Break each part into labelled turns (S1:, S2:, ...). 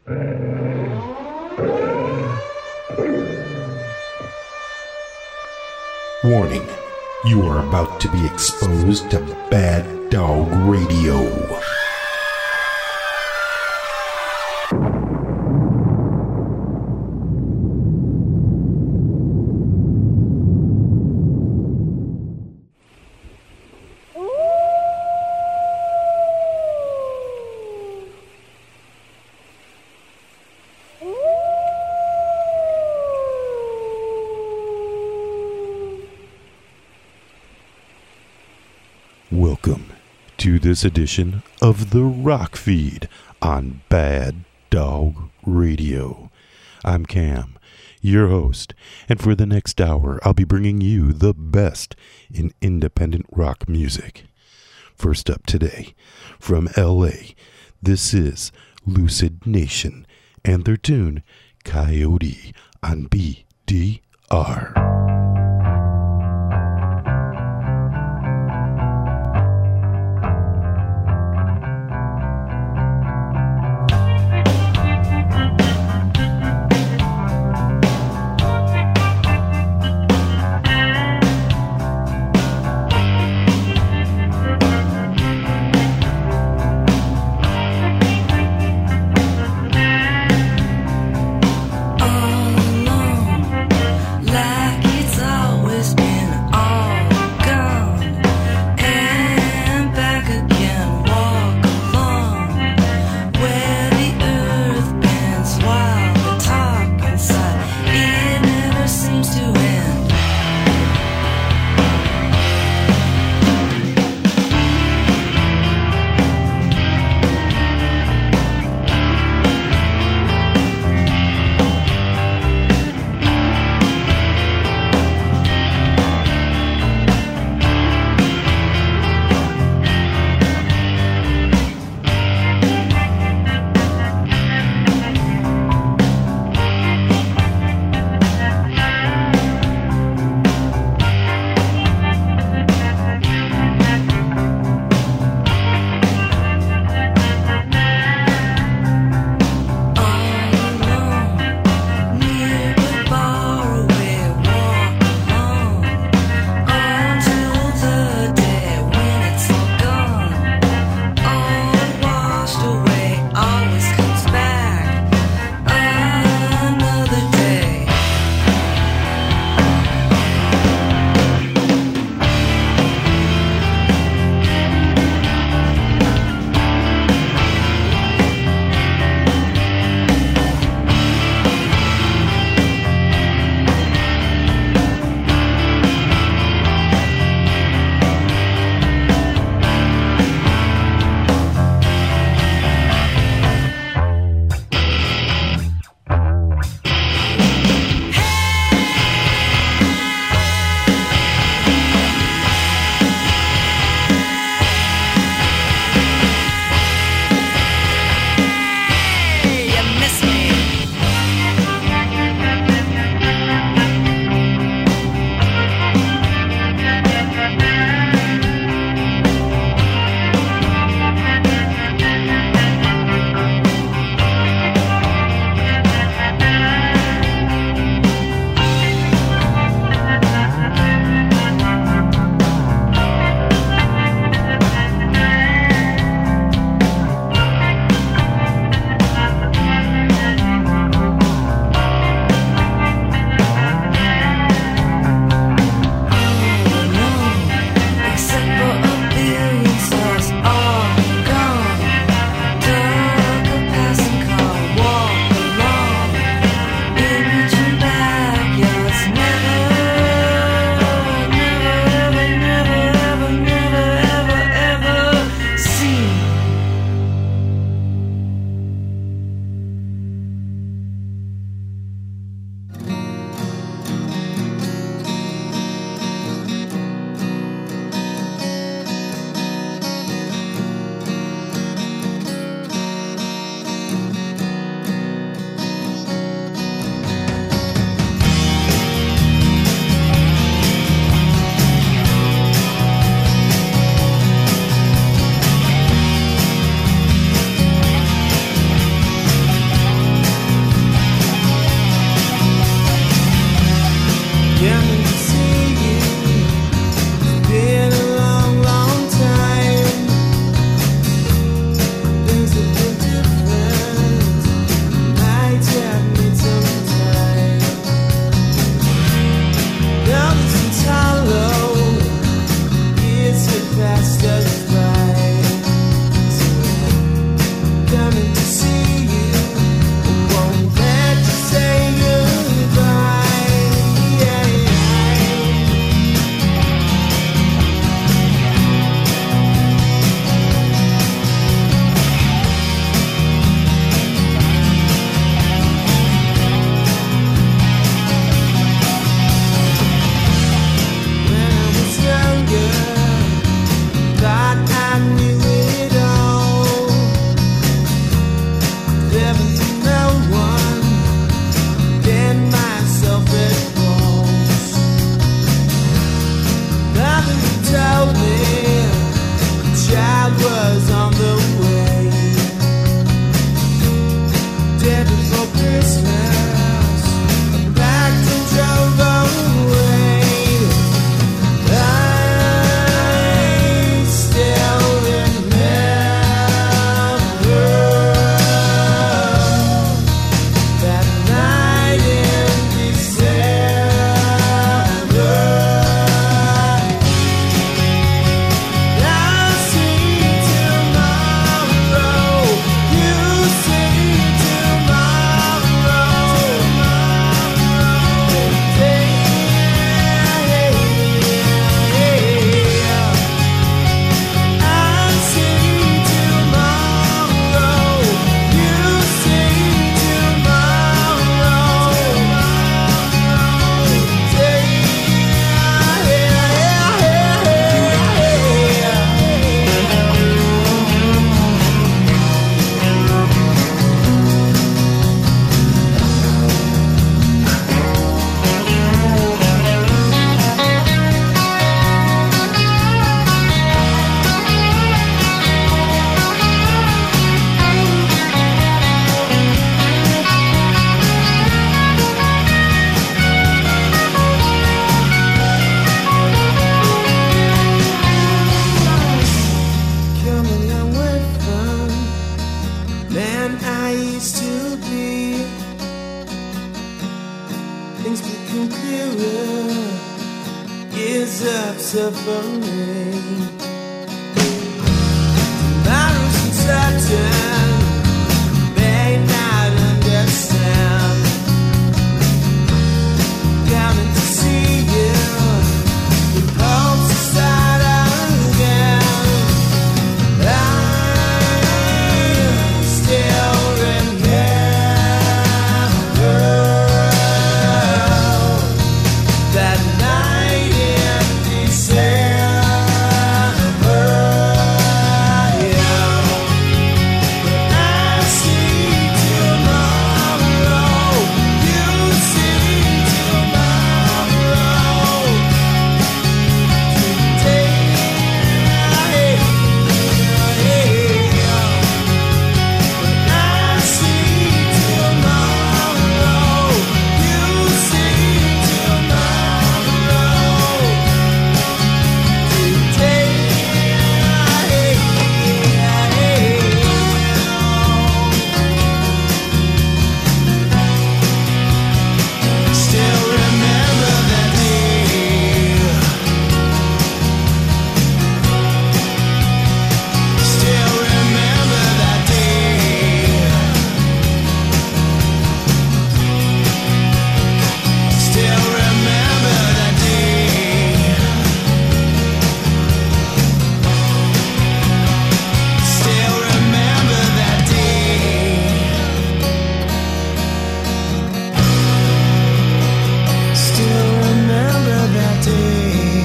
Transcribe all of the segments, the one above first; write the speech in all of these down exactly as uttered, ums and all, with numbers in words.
S1: Warning, you are about to be exposed to Bad Dog Radio. Welcome to this edition of the Rock Feed on Bad Dog Radio. I'm Cam, your host, and for the next hour I'll be bringing you the best in independent rock music. First up today, from L A, this is Lucid Nation and their tune Coyote on B D R.
S2: Like spirit is up suffering. Tomorrow's uncertain, may not understand. Coming to see you, the pulse inside again. I still remember that night in December. Yeah. But I see tomorrow, you see tomorrow. Today, but I see tomorrow, you see tomorrow. Today, still remember that day. Still remember that day. Still remember that day. Still remember that day. Still remember that day.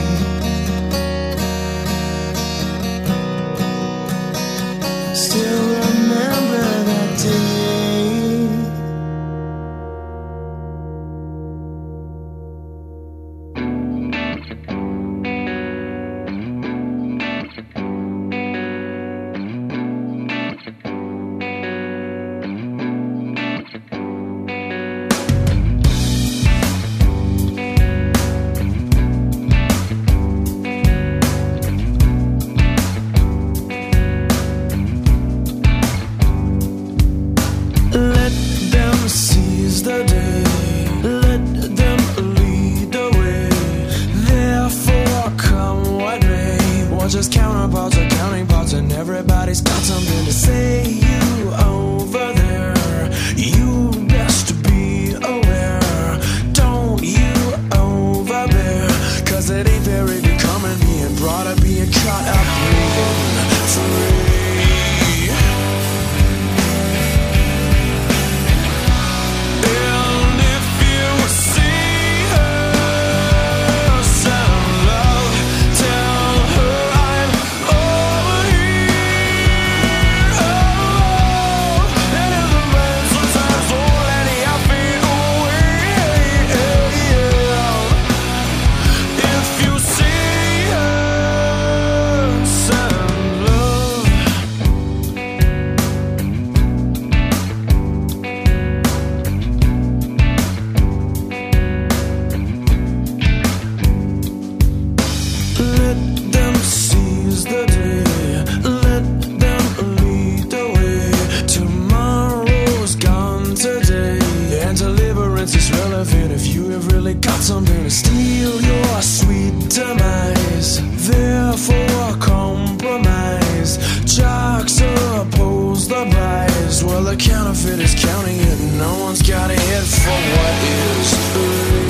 S2: Still remember that day. Let them seize the day. Let them lead the way. Therefore, come what may. We're just counterparts or counting parts, and everybody's got something to say. You over there, you best be aware. Don't you overbear, 'cause it ain't very becoming being brought up, being caught up, breathing free. And if you see her some love, tell her I'm over here. Oh, and if the man sometimes won't let the outfit away. If you see her some love. Let them seize the day. Let them lead the way. Tomorrow's gone today, and deliverance is relevant if you have really got something to steal your sweet demise. Therefore, compromise. Jocks oppose the prize. Well, the counterfeit is counting it, and no one's got a head for what is real.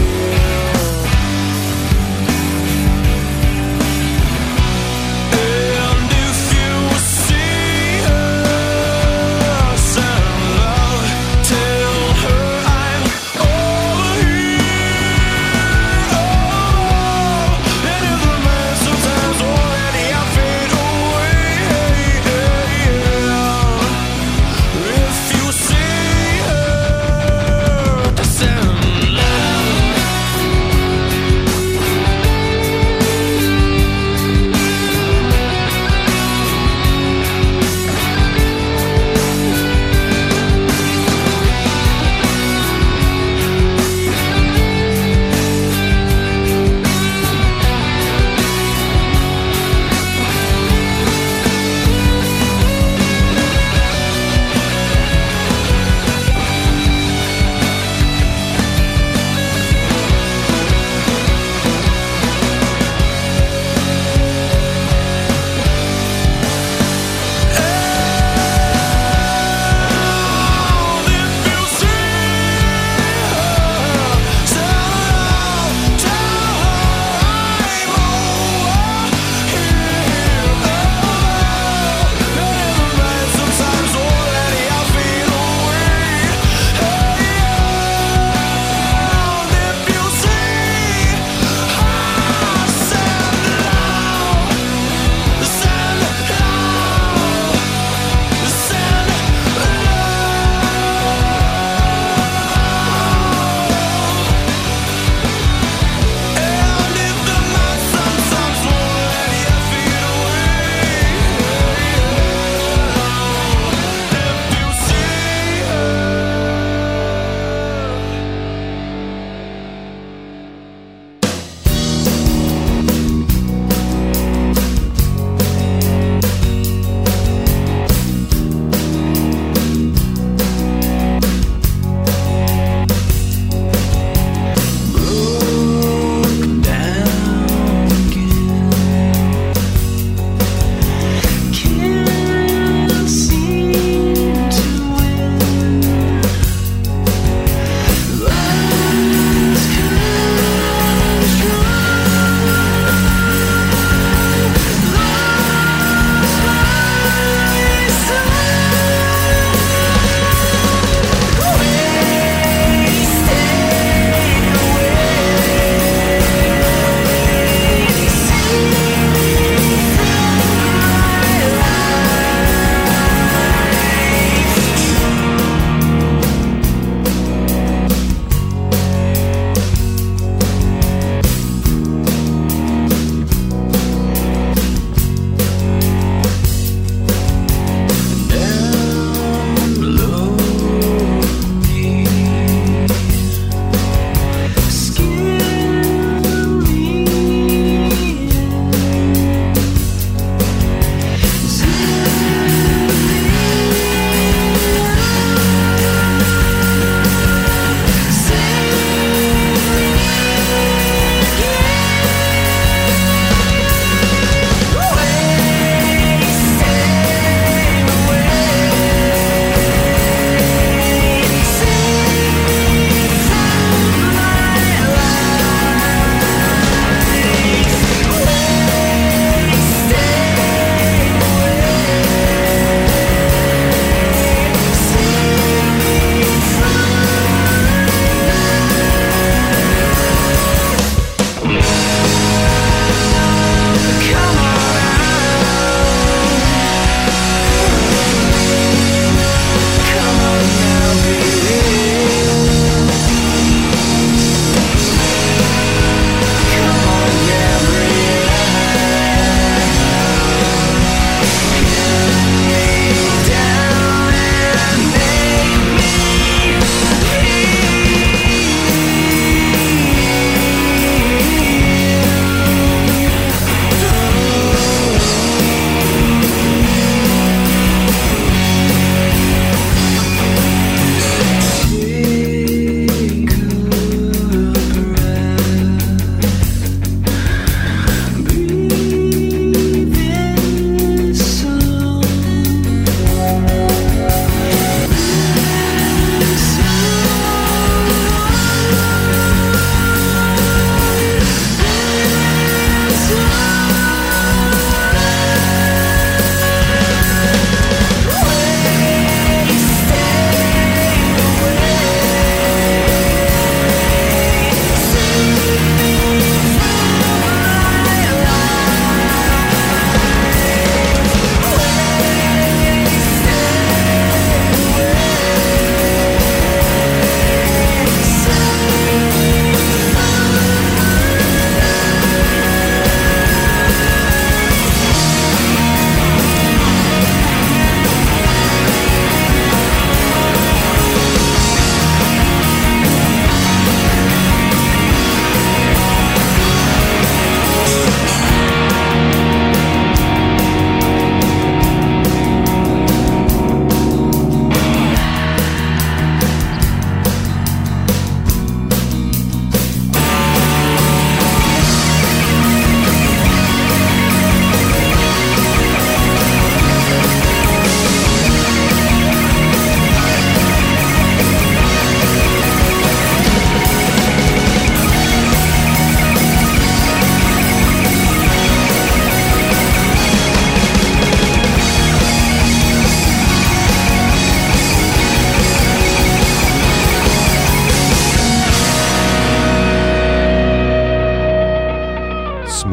S2: And if you see her some love, tell her I'm over here. Oh, and if the man sometimes won't let the outfit away. If you see her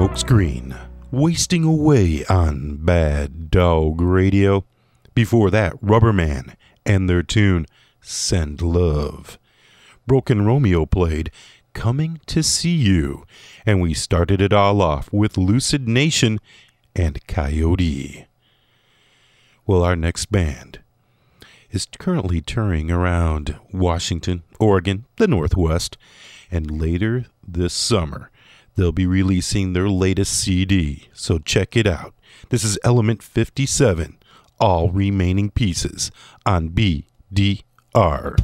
S1: Smokes Green, Wasting Away on Bad Dog Radio. Before that, Rubberman and their tune, Send Love. Broken Romeo played Coming to See You, and we started it all off with Lucid Nation and Coyote. Well, our next band is currently touring around Washington, Oregon, the Northwest, and later this summer, they'll be releasing their latest C D, so check it out. This is Element fifty-seven, All Remaining Pieces, on B D R.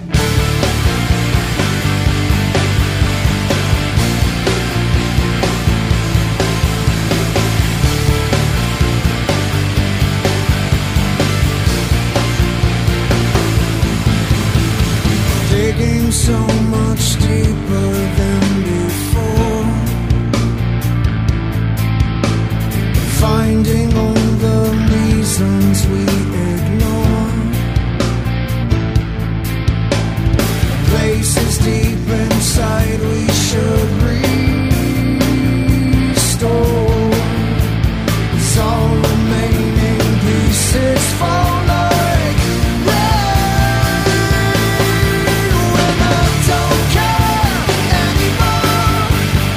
S2: Digging so much deeper than before, finding all the reasons we ignore, places deep inside we should restore. It's all remaining pieces fall like rain when I don't care anymore.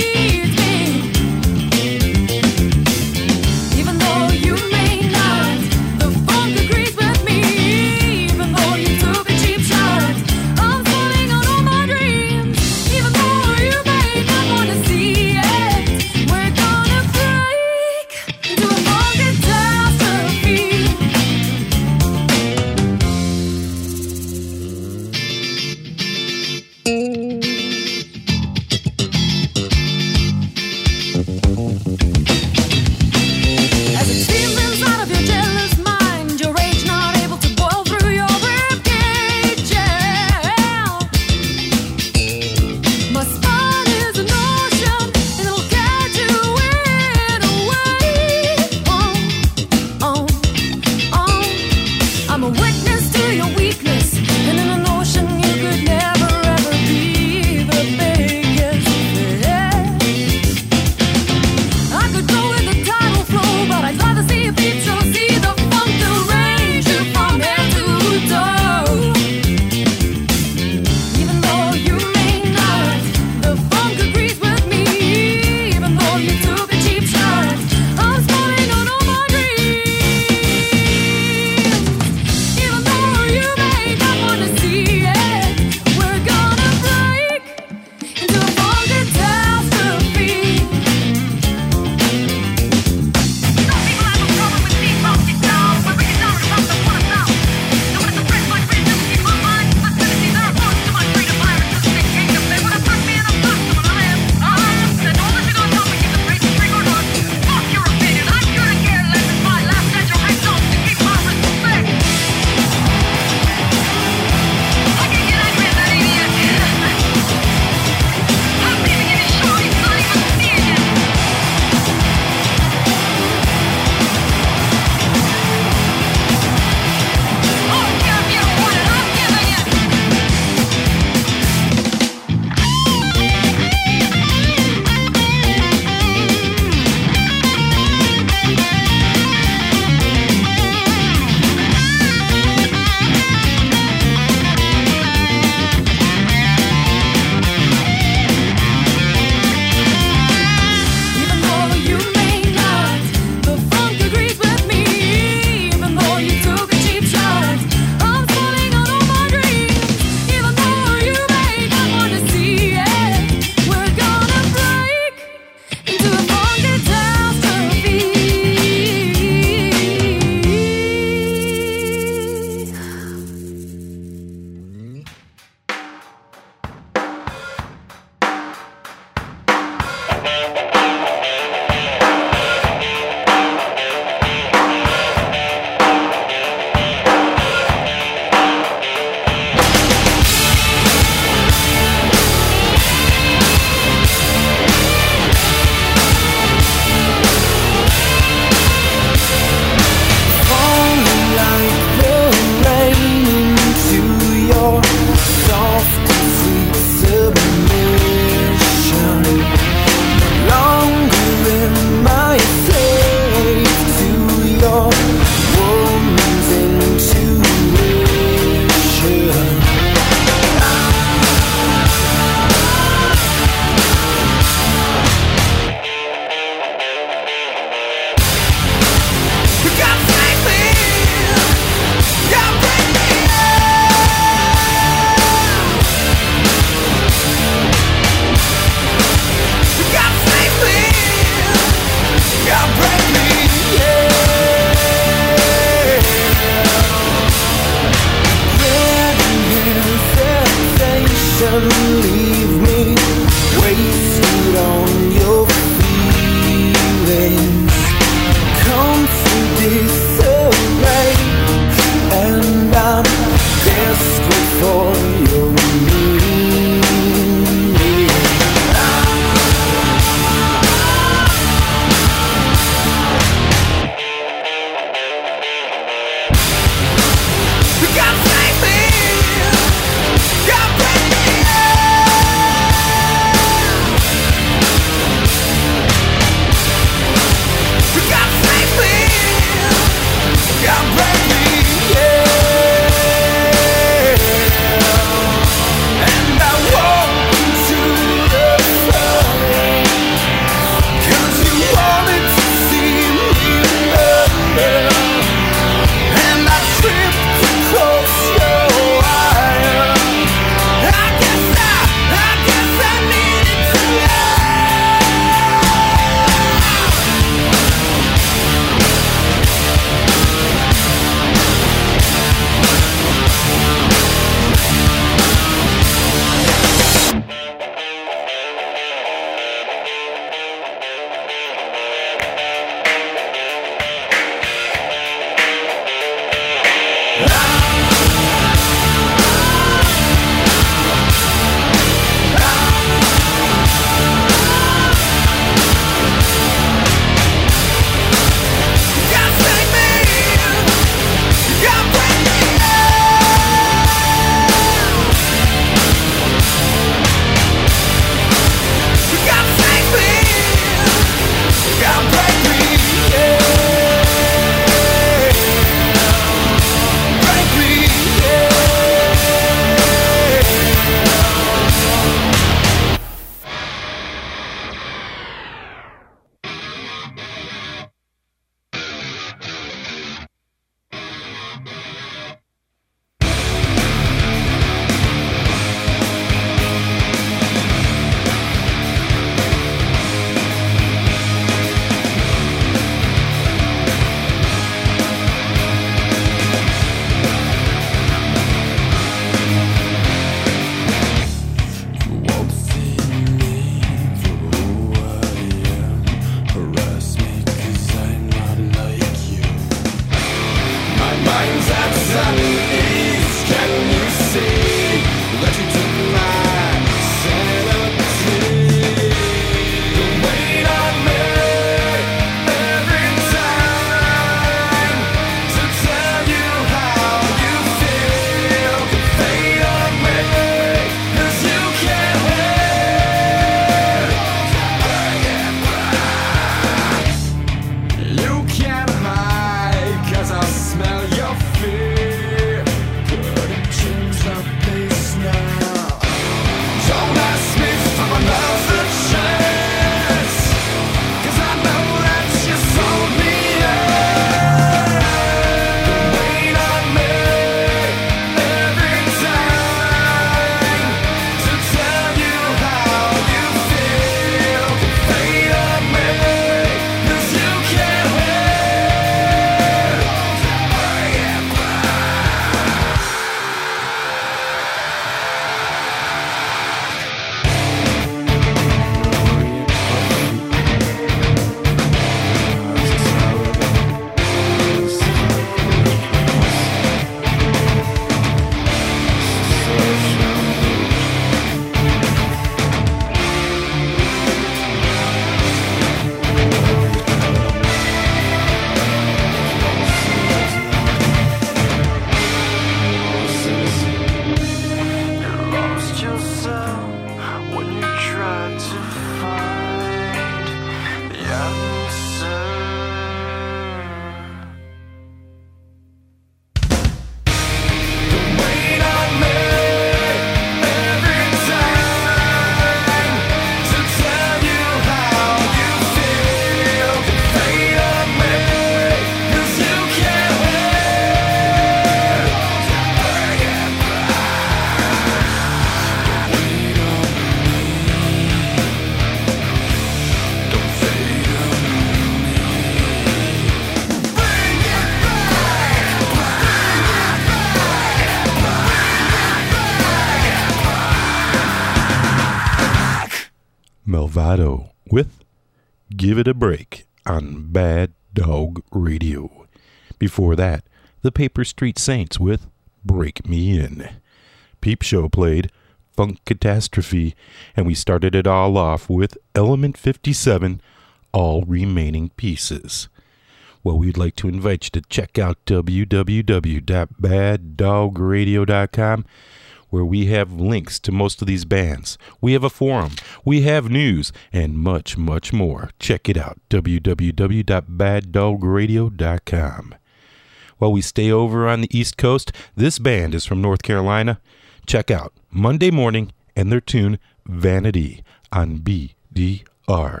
S1: Melvado with Give It a Break on Bad Dog Radio. Before that, the Paper Street Saints with Break Me In. Peep Show played Funk Catastrophe, and we started it all off with Element fifty-seven, All Remaining Pieces. Well, we'd like to invite you to check out w w w dot bad dog radio dot com, where we have links to most of these bands. We have a forum, we have news, and much, much more. Check it out, w w w dot bad dog radio dot com. While we stay over on the East Coast, this band is from North Carolina. Check out Monday Morning and their tune Vanity on B D R.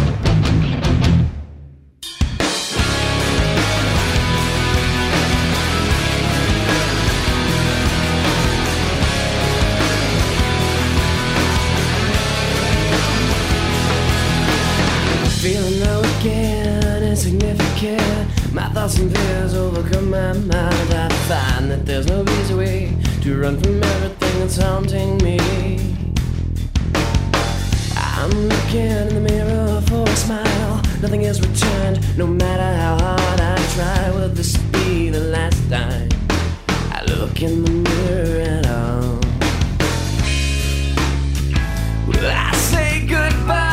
S2: Feeling low again, insignificant. My thoughts and fears overcome my mind. I find that there's no easy way to run from everything that's haunting me. I'm looking in the mirror for a smile. Nothing is returned, no matter how hard I try. Will this be the last time I look in the mirror at all? Will I say goodbye?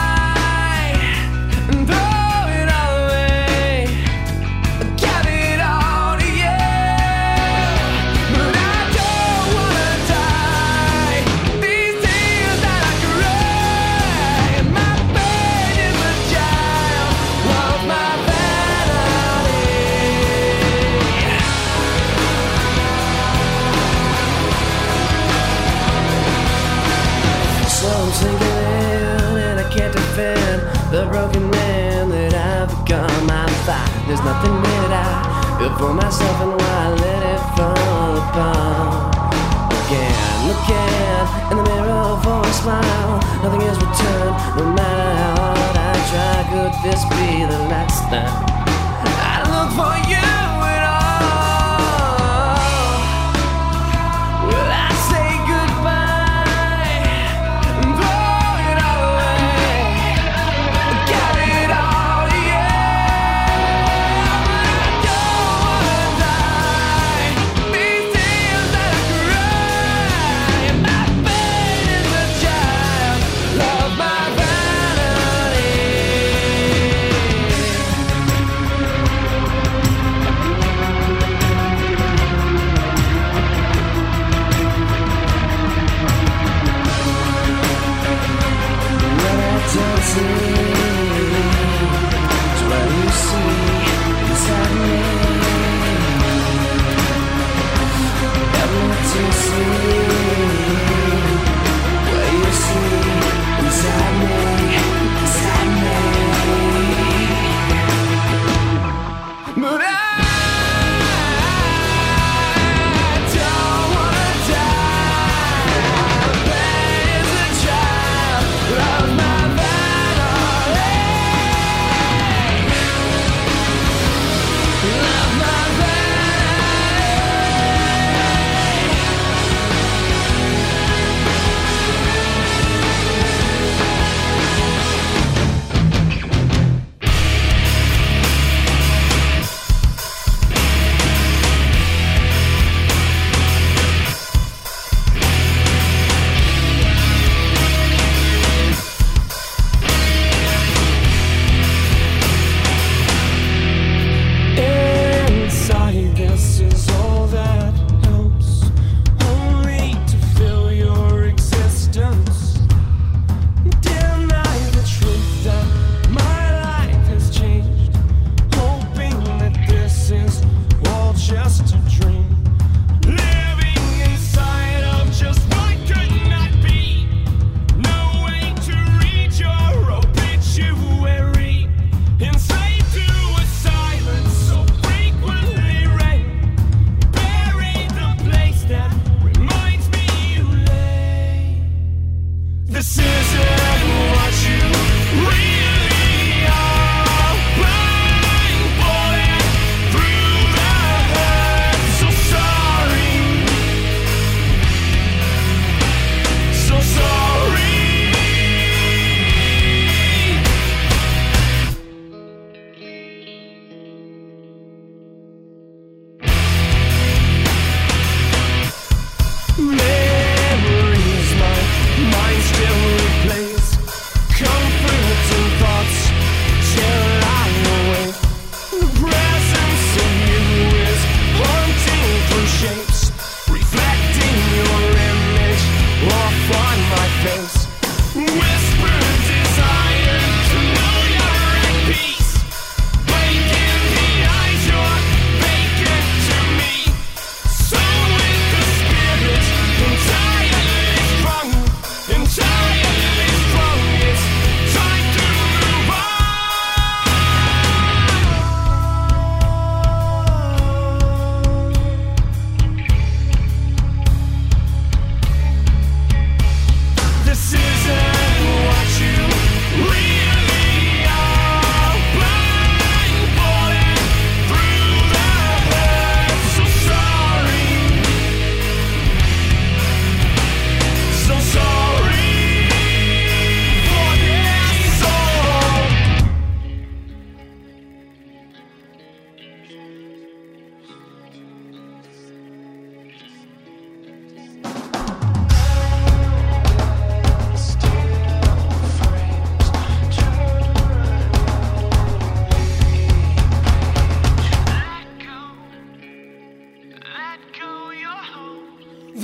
S2: The broken man that I've become. I find there's nothing that I feel for myself, and why I let it fall apart. Again, looking in the mirror for a smile. Nothing is returned, no matter how hard I try. Could this be the last time I look for you at all? Will I say goodbye?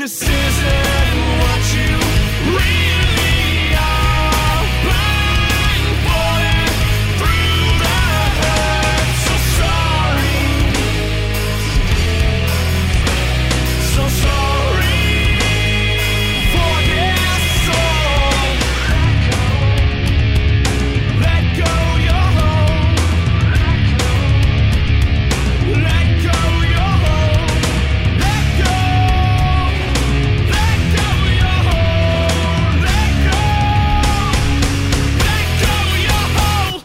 S2: This isn't what you really are. Blindfolded through the hurt. So sorry. So sorry for this song. Let go your home. Let go your home. Let go. Let go your home. Let go. Let go your home.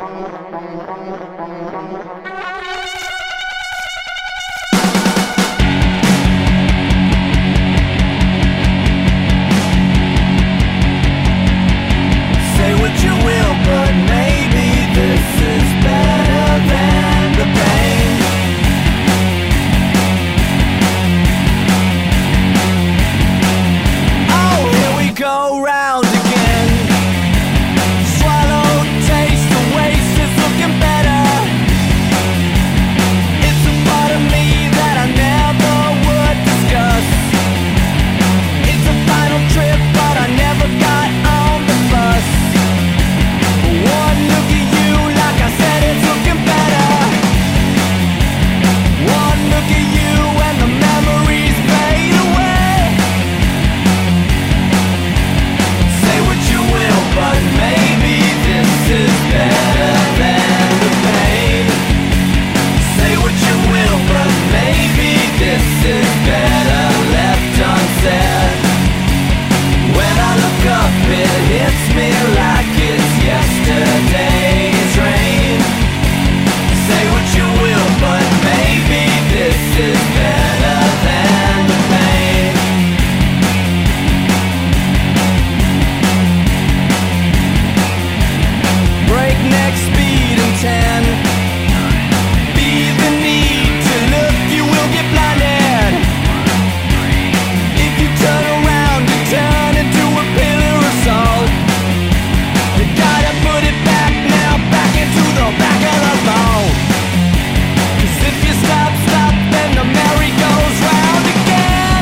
S2: Say what you will, but maybe this is better than the pain. Oh, here we go round again. Swallowed taste, the waste is looking better. It's a part of me that I never would discuss. It's a final trip, but I never got on the bus. One look at you, like I said, it's looking better. One look at you and the memories fade away. Say what you will, but maybe this is better than the pain. Say what you will, but maybe this is better left unsaid. When I look up, it hits me like it's yesterday's rain. Say what you will, but maybe this is better than the pain. Breakneck speed and ten. Be the need to look, you will get blinded. If you turn around and turn into a pillar of salt, you gotta put it back now, back into the back of the boat. 'Cause if you stop, stop, then the merry goes round again.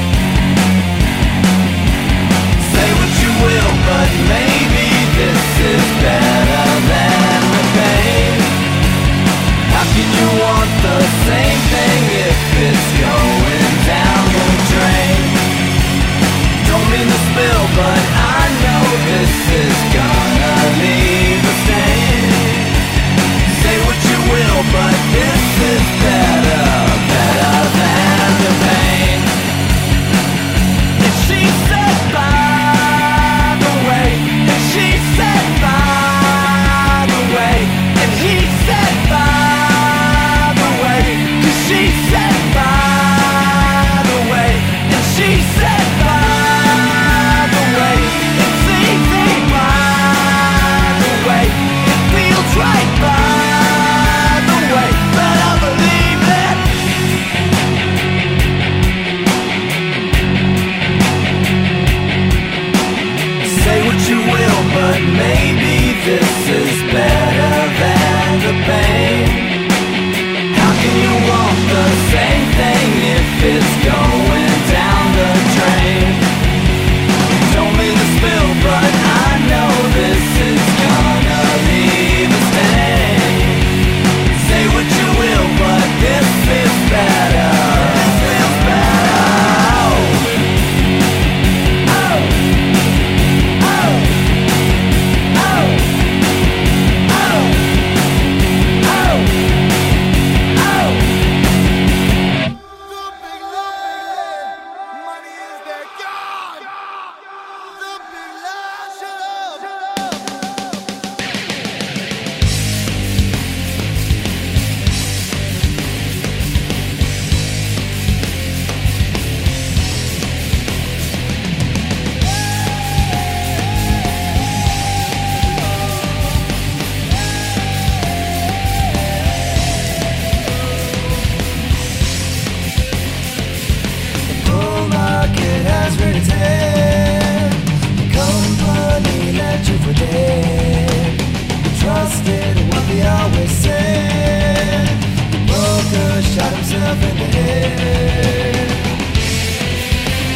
S2: Say what you will, but maybe this is better than the pain. How can you want the same thing if it's going down the drain? Don't mean to spill, but I know this is gonna leave a stain. Say what you will, but this is better, better than the pain. And she said, by the way, and she said, by the way, and he said, by the way, 'cause she said, by the way, and she said, by the way, it's easy, by the way, it feels right, by the way, but I believe it. Say what you will, but maybe this is better than the pain. How can you want the same thing if it's going down the drain? Don't mean to spill, but I know this is gonna leave a stain. Say what you will, but this is better. This feels better. Oh. Oh. Oh. Oh. Oh. Oh. Oh. The big lie, money is their god. The big lie, shut up, shut up. The bull market has reared its head. The company let you for dead. You trusted what they always said. The broker shot himself in the head.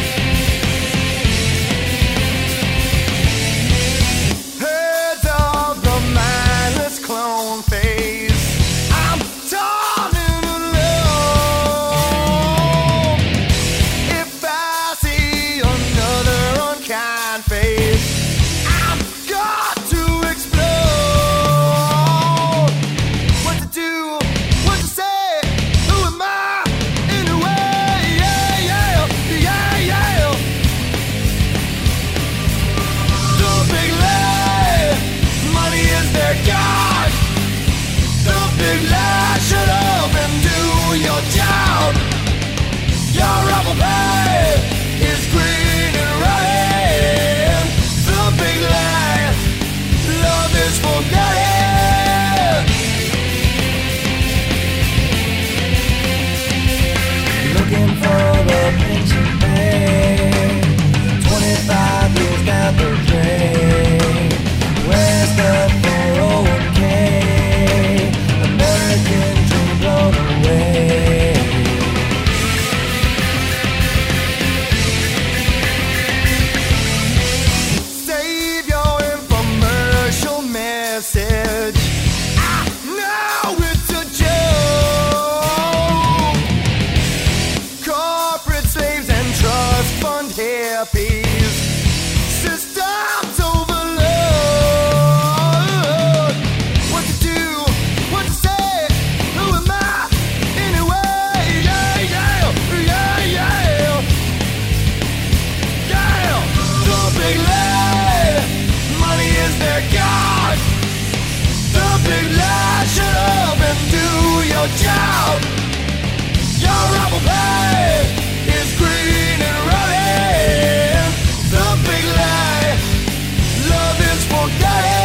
S2: job. Your apple pie is green and running. The big lie, love is forgotten.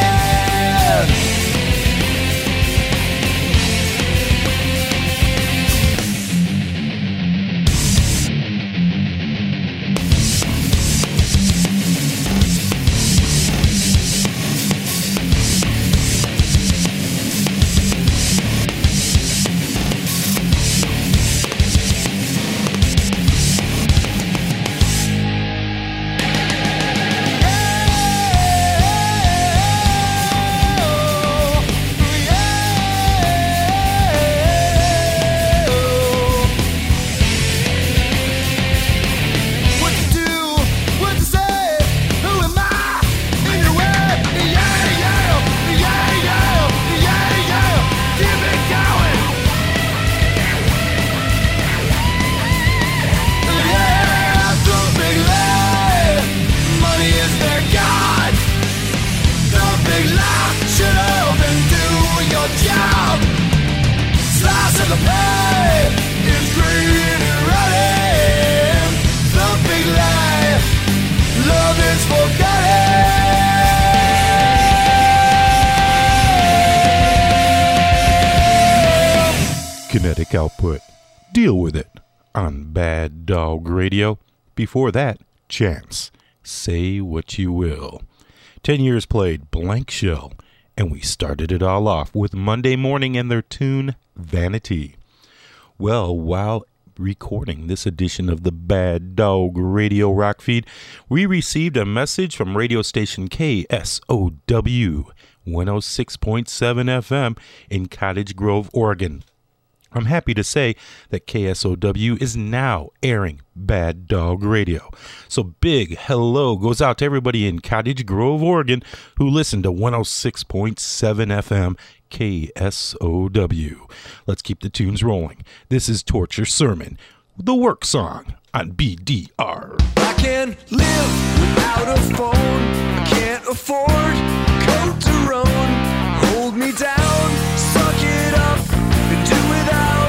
S1: Kinetic Output. Deal with it on Bad Dog Radio. Before that, Chance. Say What You Will. Ten years played Blank Shell, and we started it all off with Monday Morning and their tune Vanity. Well, while recording this edition of the Bad Dog Radio Rock Feed, we received a message from radio station K S O W one oh six point seven F M in Cottage Grove, Oregon. I'm happy to say that K S O W is now airing Bad Dog Radio. So big hello goes out to everybody in Cottage Grove, Oregon who listen to one oh six point seven F M K S O W. Let's keep the tunes rolling. This is Torture Sermon, the work song on B D R.
S2: I can live without a phone. I can't afford coat to roam. Hold me down, suck it up, and do without.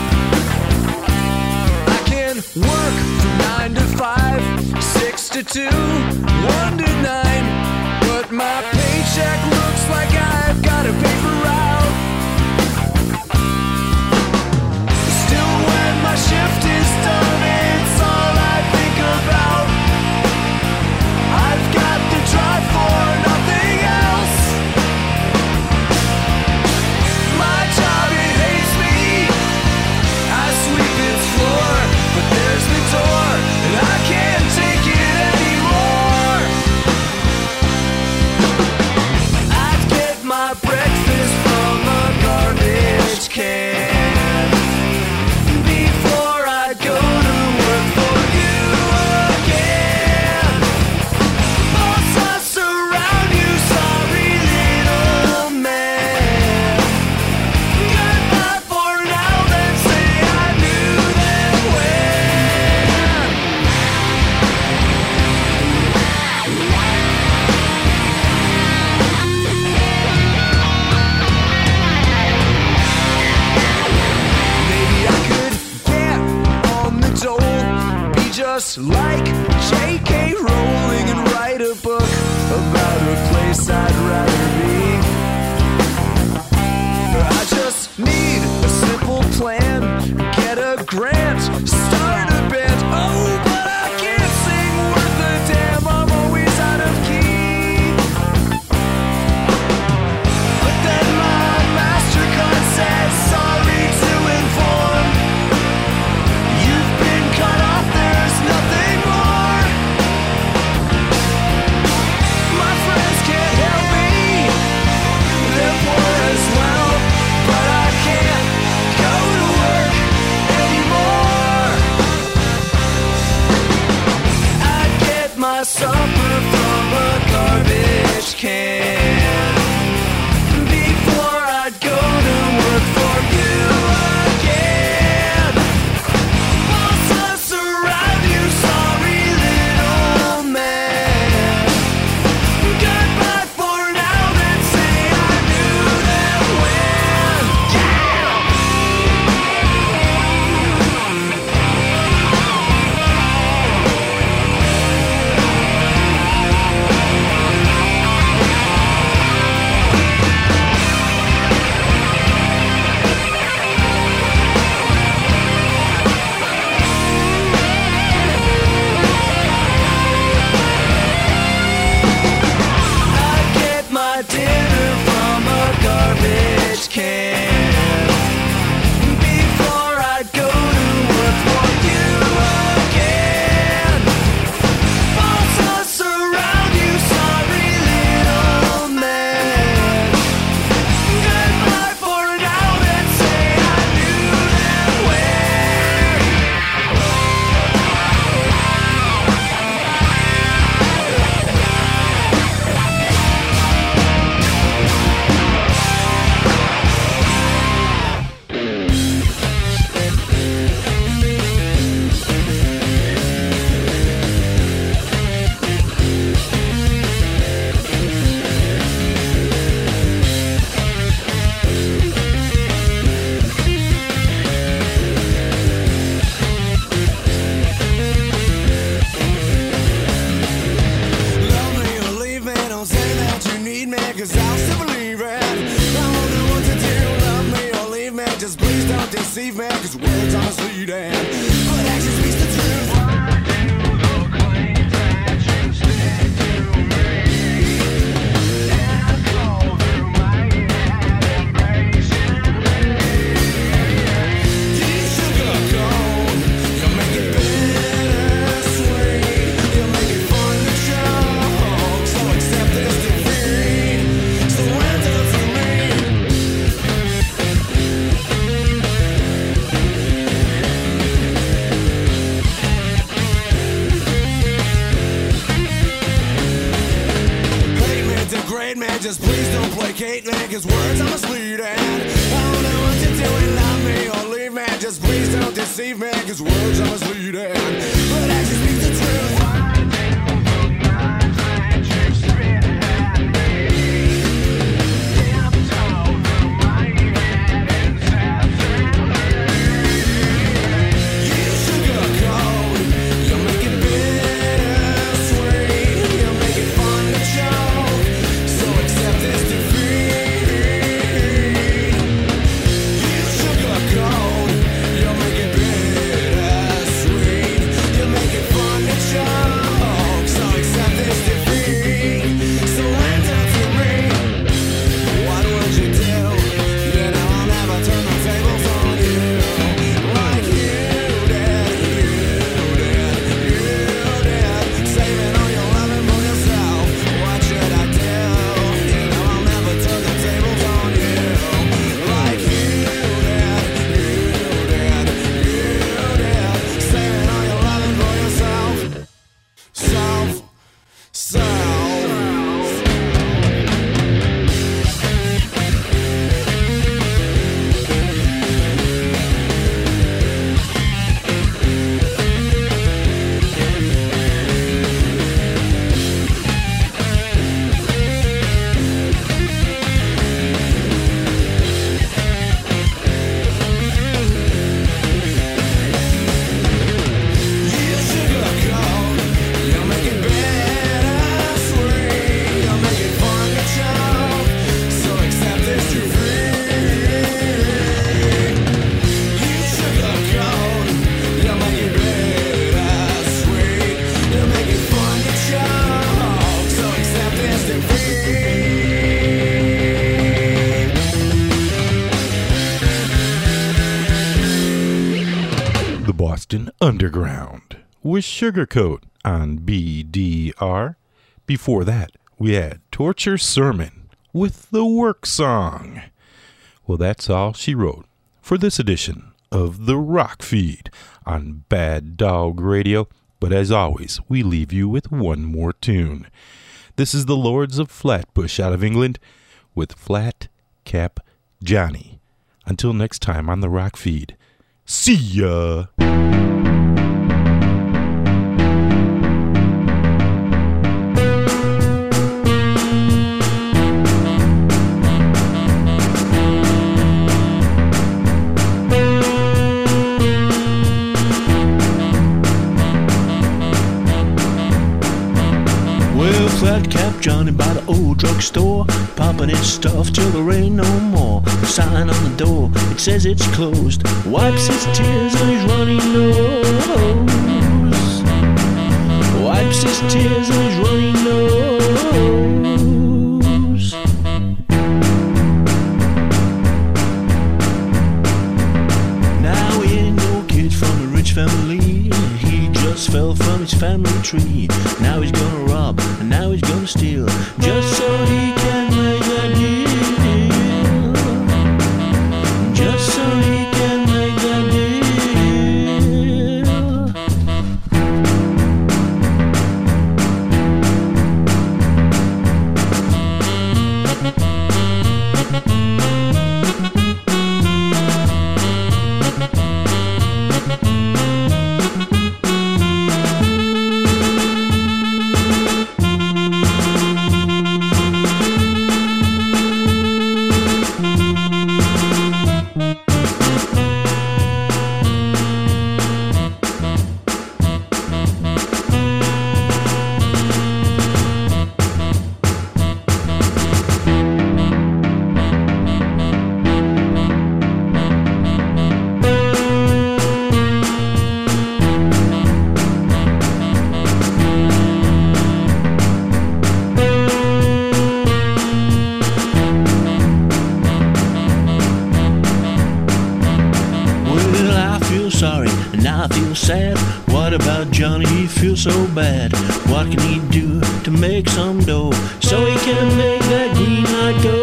S2: I can work from nine to five, six to two, one to nine, but my paycheck looks like I've got a paper route. Still, when my shift is done, it's all I think about. I've got the drive for nothing else. My job, it hates me. I sweep its floor, but there's the door, and I can't take it anymore. I'd get my breakfast from a garbage can before I go to work for you again. Boss, I surround you, sorry little man. Goodbye for now, then say I knew then when. Maybe I could get on the dole, be just like J K Rowling and write a book about a place I'd rather be. I just need a simple plan, get a grant, start a band. Oh, but I can't sing worth a damn, I'm always out of key. But then my MasterCard says sorry to inform. You've been cut off, there's nothing more. My friends can't help me, deceive man, cause words are misleading, but action speaks the truth. Why do the claims that you stick to me and go through my head impatiently? You sugarcoat, you make it bittersweet, you make it fun to choke, so accept this defeat, surrender to me. Hate man, degrade man, just please don't placate man, cause words are misleading. I don't know what you're doing, not me or leave man, just please don't deceive man, cause words are misleading, but action speaks the truth. Why do the knives that you spit at me tiptoe through my head incessantly? You sugarcoat, you make it bittersweet, you make it fun to choke, so accept this defeat. You sugarcoat, you make it bittersweet, you make it fun to choke, so accept this defeat, surrender to me. What would you do? You know I'll never turn the tables on you, like you did, you did, you did, saving all your loving for yourself. What should I do? You know I'll never turn the tables on you, like you did, you did, you did, saving all your loving for yourself. Self, self. You sugarcoat, you make it bittersweet, you make it fun to choke, so accept this defeat. You sugarcoat, you make it bittersweet, you make it fun to choke, so accept this defeat.
S1: The Boston Underground with Sugarcoat on B D R. Before that, we had Torture Sermon with The Work Song. Well, that's all she wrote for this edition of The Rock Feed on Bad Dog Radio. But as always, we leave you with one more tune. This is the Lords of Flatbush out of England with Flat Cap Johnny. Until next time on The Rock Feed, see ya!
S3: Well, Flat Cap Johnny by the old drugstore, popping his stuff till there ain't no more. Sign on the door, it says it's closed. Wipes his tears on his runny nose. Wipes his tears on his runny nose. Now he ain't no kid from a rich family. He just fell from his family tree. Now he's gonna rob, and now he's gonna steal, just so he can make that deal. Just so he can make that deal. Now I feel sad. What about Johnny? He feels so bad. What can he do to make some dough so he can make that green light go?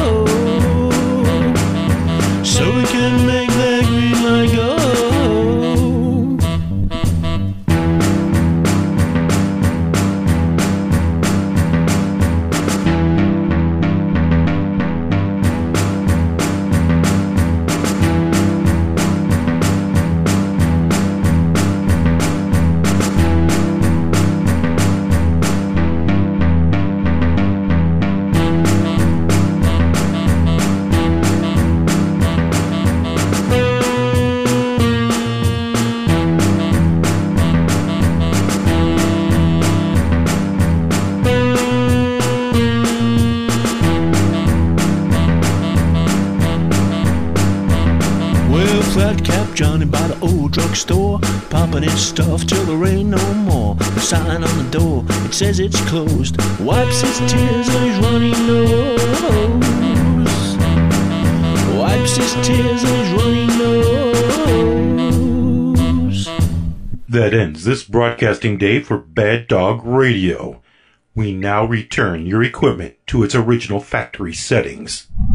S3: So he can make that green light go. Johnny by the old drugstore, popping his stuff till there ain't no more. The sign on the door, it says it's closed. Wipes his tears on his runny nose. Wipes his tears on his runny nose.
S1: That ends this broadcasting day for Bad Dog Radio. We now return your equipment to its original factory settings.